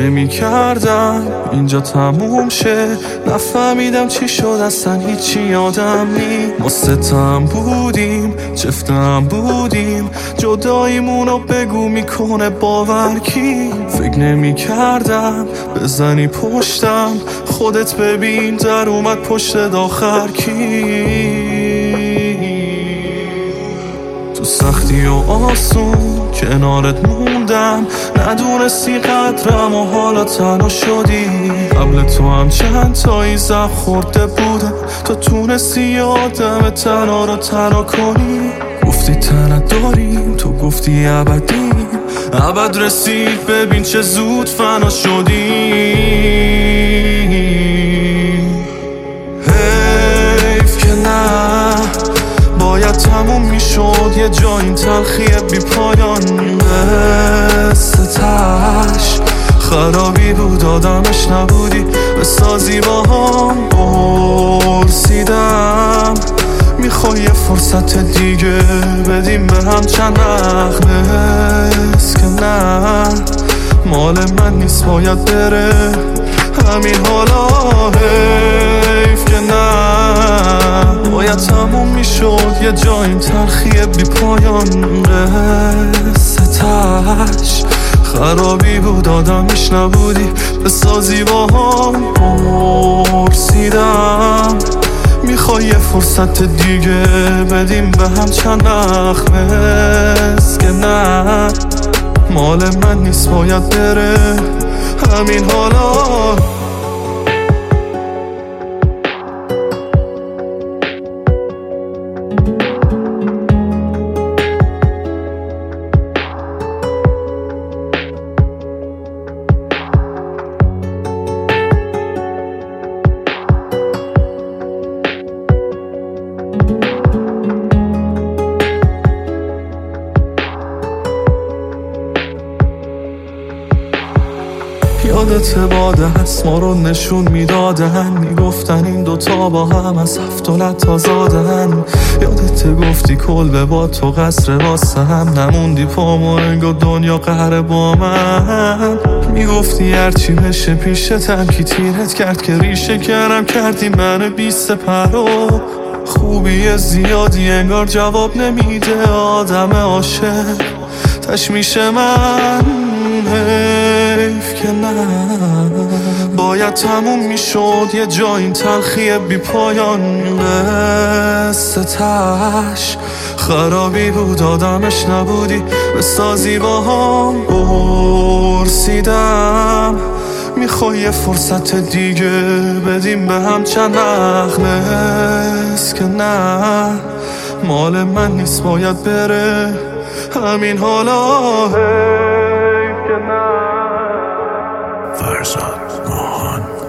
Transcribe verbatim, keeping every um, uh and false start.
نمی کردم اینجا تموم شه، نفهمیدم چی شد اصلا هیچی یادم نی. ما ستم بودیم چفتم بودیم، جداییمونو بگو میکنه باور کی. فکر نمی کردم بزنی پشتم، خودت ببین در اومد پشت داخر کی. تو سختی و آسون کنارت موندم، ندونستی قدرم و حالا تنها شدی. قبل تو هم چند تایی زخم خورده بودم، تو تونستی آدم تنها رو تنها کنی. گفتی تنت داریم، تو گفتی ابدیم، ابد رسید ببین چه زود فنا شدی. حیف که نه باید تموم میشد یه جا این تلخی بی پایان. قصتش خرابی بود آدمش نبودی، بسازی با هم برسیدم. میخوای یه فرصت دیگه بدیم به هم چند نخنست که نه مال من نیست باید بره همین حالا. حیف که نه باید تموم میشد یه جا این تلخی بی پایان. قصتش خرابی بود آدمش نبودی، بسازی با هم پرسیدم. میخوای یه فرصت دیگه بدیم به هم چند نخمست که نه مال من نیست باید بره همین حالا. یادت باده هست ما رو نشون میدادن، میگفتن این دوتا با هم از هفت ولد آزادن. یادت گفتی کلبه با تو قصر واسه هم، نموندی پامو انگار دنیا قهر با من. میگفتی هرچی بشه پیشتم کی تیرت کرد که ریشه کردم کردی من بیست پرو. خوبی زیادی انگار جواب نمیده آدم عاشق تشمیش من. حیف که نه باید تموم میشد یه جا این تلخی بی پایان. قصتش خرابی بود آدمش نبودی، بسازی با هم برسیدم. میخوای یه فرصت دیگه بدیم به هم چند نخنست که نه مال من نیست باید بره همین حالا. فرزاد ماهان